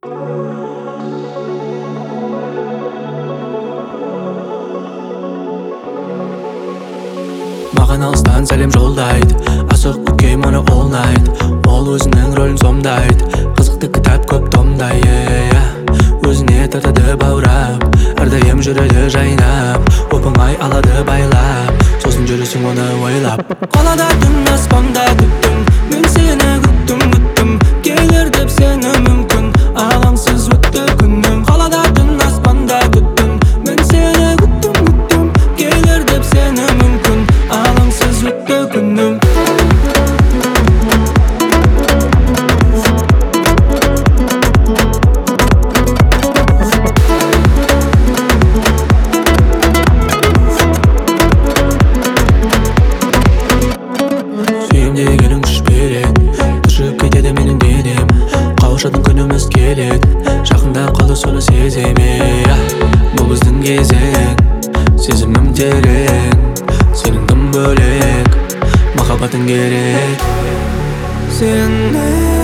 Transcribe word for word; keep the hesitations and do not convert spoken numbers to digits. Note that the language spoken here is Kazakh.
Маған алыстан сәлем жолдайды, асық көкей мұны all night. Ол өзінің рөлін сомдайды, қызықты кітап көп томдай. Өзіне тартады баурап, әрдайым жүреді жайнап. Оп-оңай алады байлап, сосын жүресің оны ойлап. Қалада түн аспанда күттім, мен сені күттім, күттім. Келер деп сені мүмкін, алаңсыз өтті күнім. Қалада түн аспанда күттім, мен сені күттім, күттім. Келер деп сені мүмкін, алаңсыз өтті күнім. Сүйемдегенің күш береді, түршіп кетеді менің денем. Қауышатын күніміз келеді, жақында қалды соны сеземе. Бұл біздің кезең, сезімім терең. Сенің тым бөлек, махаббатың керек. Сен